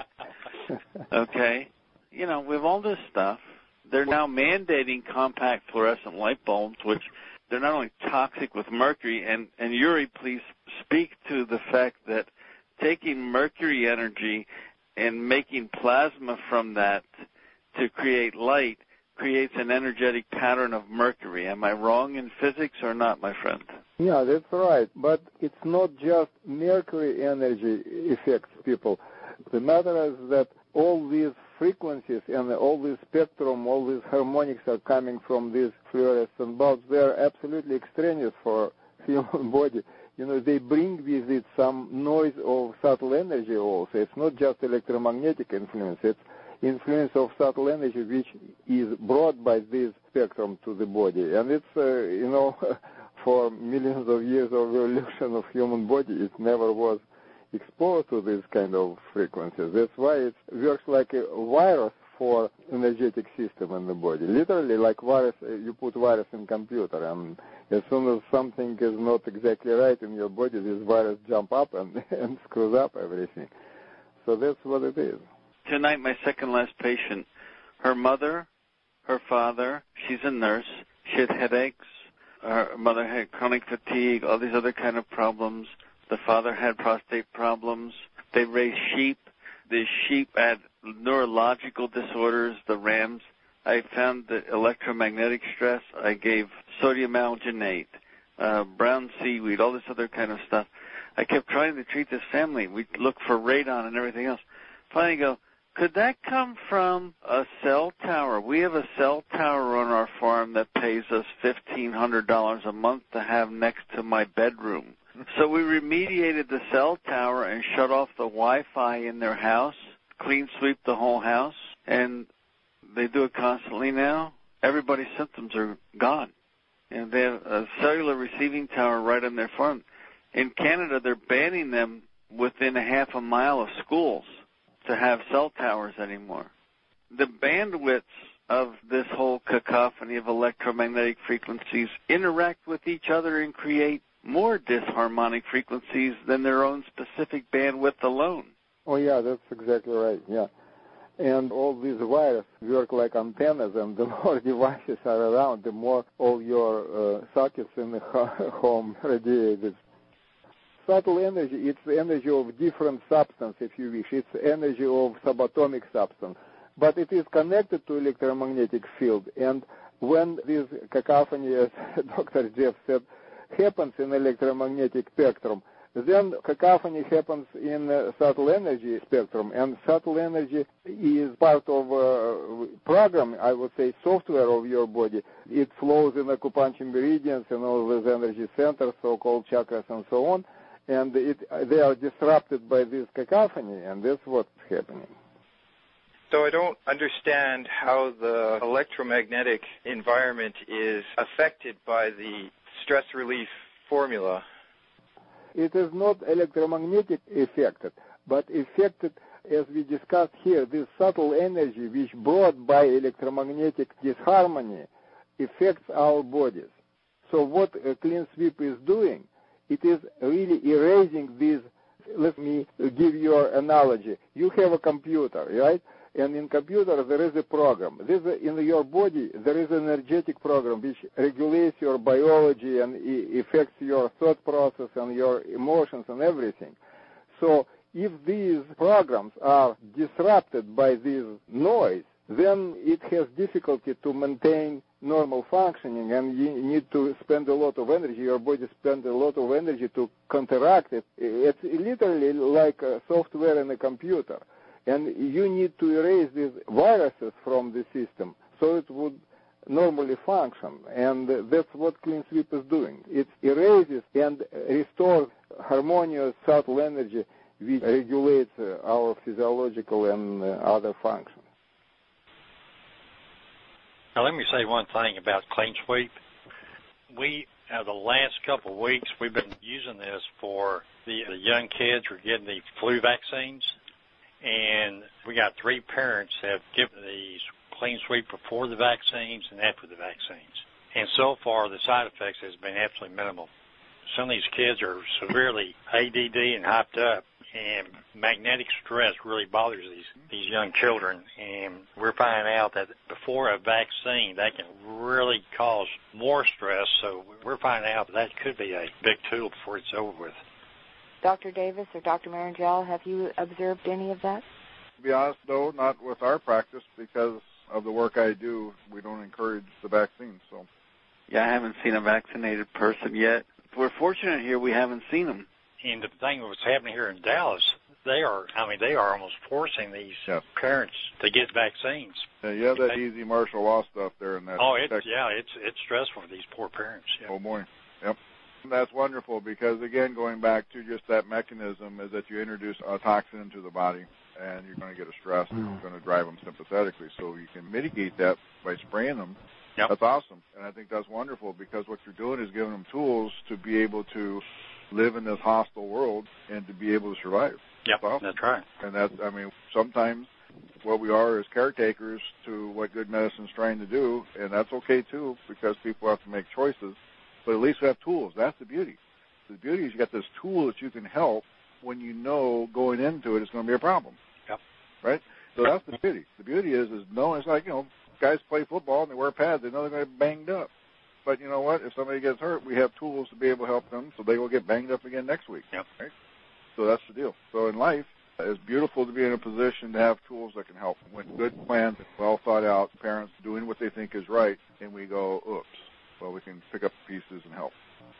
Okay. You know, with all this stuff, they're now mandating compact fluorescent light bulbs, which they're not only toxic with mercury, and, and Yuri, please speak to the fact that taking mercury energy and making plasma from that to create light creates an energetic pattern of mercury. Am I wrong in physics or not, my friend? Yeah, that's right. But it's not just mercury energy affects people. The matter is that all these frequencies and all this spectrum, all these harmonics are coming from these fluorescent bulbs. They are absolutely extraneous for human body. You know, they bring with it some noise of subtle energy also. It's not just electromagnetic influence. It's influence of subtle energy which is brought by this spectrum to the body. And it's, uh, you know, for millions of years of evolution of human body, it never was exposed to this kind of frequencies. That's why it works like a virus for energetic system in the body. Literally like virus, you put virus in computer, and as soon as something is not exactly right in your body, this virus jump up and, and screws up everything. So that's what it is. Tonight, my second last patient, her mother, her father, she's a nurse, she had headaches, her mother had chronic fatigue, all these other kind of problems. The father had prostate problems. They raised sheep. The sheep had neurological disorders, the rams. I found the electromagnetic stress. I gave sodium alginate, uh, brown seaweed, all this other kind of stuff. I kept trying to treat this family. We looked for radon and everything else. Finally go, could that come from a cell tower? We have a cell tower on our farm that pays us fifteen hundred dollars a month to have next to my bedroom. So we remediated the cell tower and shut off the Wi-Fi in their house, clean sweep the whole house, and they do it constantly now. Everybody's symptoms are gone. And they have a cellular receiving tower right on their farm. In Canada, they're banning them within a half a mile of schools to have cell towers anymore. The bandwidths of this whole cacophony of electromagnetic frequencies interact with each other and create more disharmonic frequencies than their own specific bandwidth alone. Oh, yeah, that's exactly right, yeah. And all these wires work like antennas, and the more devices are around, the more all your uh, sockets in the home radiated. Subtle energy, it's the energy of different substance, if you wish. It's energy of subatomic substance. But it is connected to electromagnetic field. And when this cacophony, as Doctor Jeff said, happens in electromagnetic spectrum, then cacophony happens in uh, subtle energy spectrum. And subtle energy is part of a program, I would say, software of your body. It flows in acupuncture meridians and all these energy centers, so-called chakras and so on. And it, they are disrupted by this cacophony, and that's what's happening. So I don't understand how the electromagnetic environment is affected by the stress relief formula. It is not electromagnetic affected, but affected, as we discussed here, this subtle energy which brought by electromagnetic disharmony affects our bodies. So what a clean sweep is doing, it is really erasing these. Let me give you an analogy. You have a computer, right? And in computer there is a program. This in your body there is an energetic program which regulates your biology and affects your thought process and your emotions and everything. So if these programs are disrupted by this noise, then it has difficulty to maintain normal functioning, and you need to spend a lot of energy. Your body spends a lot of energy to counteract it. It's literally like a software in a computer. And you need to erase these viruses from the system so it would normally function. And that's what Clean Sweep is doing. It erases and restores harmonious subtle energy which regulates our physiological and other functions. Now, let me say one thing about Clean Sweep. We, uh, the last couple of weeks, we've been using this for the, the young kids who are getting the flu vaccines. And we got three parents that have given the Clean Sweep before the vaccines and after the vaccines. And so far, the side effects has been absolutely minimal. Some of these kids are severely A D D and hyped up, and magnetic stress really bothers these, these young children. And we're finding out that before a vaccine, that can really cause more stress. So we're finding out that that could be a big tool before it's over with. Doctor Davis or Doctor Marangel, have you observed any of that? To be honest, though, not with our practice because of the work I do. We don't encourage the vaccine. So, yeah, I haven't seen a vaccinated person yet. We're fortunate here; we haven't seen them. And the thing that's happening here in Dallas, they are, I mean, they are almost forcing these yes. parents to get vaccines. Yeah, you have that they, easy martial law stuff there in that. Oh, it's section. yeah, it's it's stressful for these poor parents. Yeah. Oh boy, yep. That's wonderful because, again, going back to just that mechanism is that you introduce a toxin into the body and you're going to get a stress and it's going to drive them sympathetically. So you can mitigate that by spraying them. Yep. That's awesome. And I think that's wonderful because what you're doing is giving them tools to be able to live in this hostile world and to be able to survive. Yep, that's awesome. That's right. And that's, I mean, sometimes what we are is caretakers to what good medicine's trying to do, and that's okay too because people have to make choices. But at least we have tools. That's the beauty. The beauty is you got this tool that you can help when you know going into it it's going to be a problem. Yep. Right? So that's the beauty. The beauty is, is knowing it's like, you know, guys play football and they wear pads. They know they're going to get banged up. But you know what? If somebody gets hurt, we have tools to be able to help them so they will get banged up again next week. Yep. Right? So that's the deal. So in life, it's beautiful to be in a position to have tools that can help. When good plans, well thought out, parents doing what they think is right, and we go, oops. Well, we can pick up the pieces and help.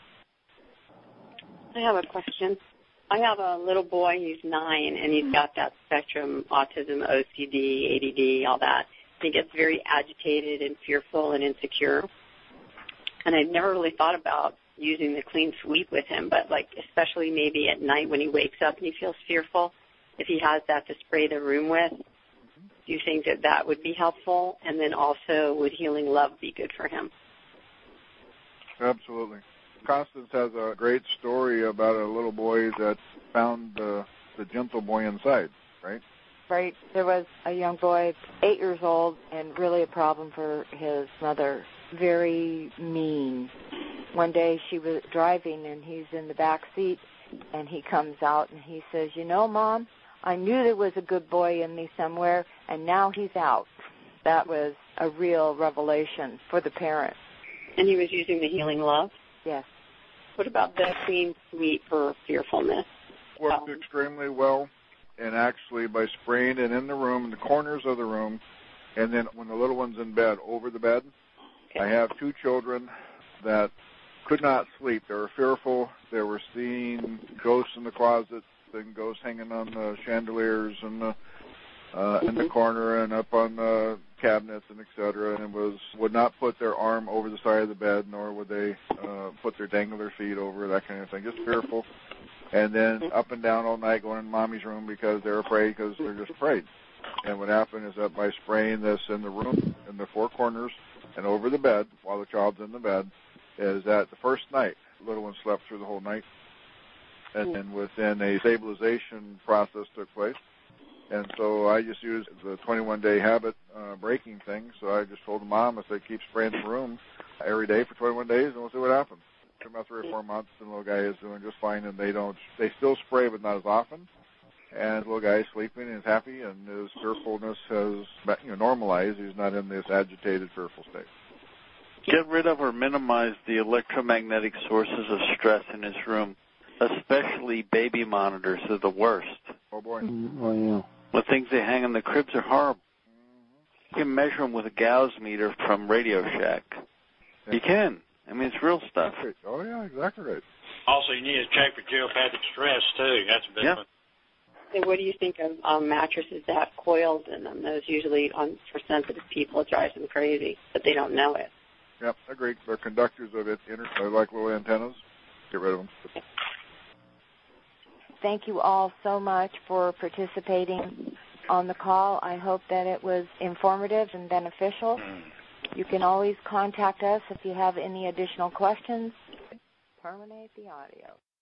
I have a question. I have a little boy, he's nine, and he's got that spectrum, autism, O C D, A D D, all that. He gets very agitated and fearful and insecure. And I've never really thought about using the Clean Sweep with him, but like especially maybe at night when he wakes up and he feels fearful, if he has that to spray the room with, do you think that that would be helpful? And then also, would Healing Love be good for him? Absolutely. Constance has a great story about a little boy that found uh, the gentle boy inside, right? Right. There was a young boy, eight years old, and really a problem for his mother. Very mean. One day she was driving, and he's in the back seat, and he comes out, and he says, you know, Mom, I knew there was a good boy in me somewhere, and now he's out. That was a real revelation for the parent. And he was using the Healing Love? Yes. What about the Clean Sweep for fearfulness? Worked um, extremely well, and actually by spraying it in the room, in the corners of the room, and then when the little one's in bed, over the bed. Okay. I have two children that could not sleep. They were fearful. They were seeing ghosts in the closets and ghosts hanging on the chandeliers and the Uh, in the corner and up on the cabinets and et cetera, and it was would not put their arm over the side of the bed, nor would they uh, put their dangle their feet over, that kind of thing, just fearful. And then up and down all night going in mommy's room because they're afraid, because they're just afraid. And what happened is that by spraying this in the room, in the four corners, and over the bed, while the child's in the bed, is that the first night, the little one slept through the whole night. And then within a stabilization process took place. And so I just used the twenty-one day habit uh, breaking thing. So I just told the mom, I said, keep spraying the room every day for twenty-one days, and we'll see what happens. Took about three or four months, and the little guy is doing just fine. And they don't, they still spray, but not as often. And the little guy is sleeping and is happy, and his fearfulness has, you know, normalized. He's not in this agitated, fearful state. Get rid of or minimize the electromagnetic sources of stress in his room, especially baby monitors are the worst. Oh, boy. Oh, yeah. The things they hang in the cribs are horrible. You can measure them with a Gauss meter from Radio Shack. Yeah. You can. I mean, it's real stuff. Oh, yeah, exactly right. Also, you need to check for geopathic stress, too. That's a big Yeah. one. So what do you think of um, mattresses that have coils in them? Those usually, on, for sensitive people, it drives them crazy, but they don't know it. Yep, agreed. They're conductors of it. Inter- they're like little antennas. Get rid of them. Thank you all so much for participating on the call. I hope that it was informative and beneficial. You can always contact us if you have any additional questions. Terminate the audio.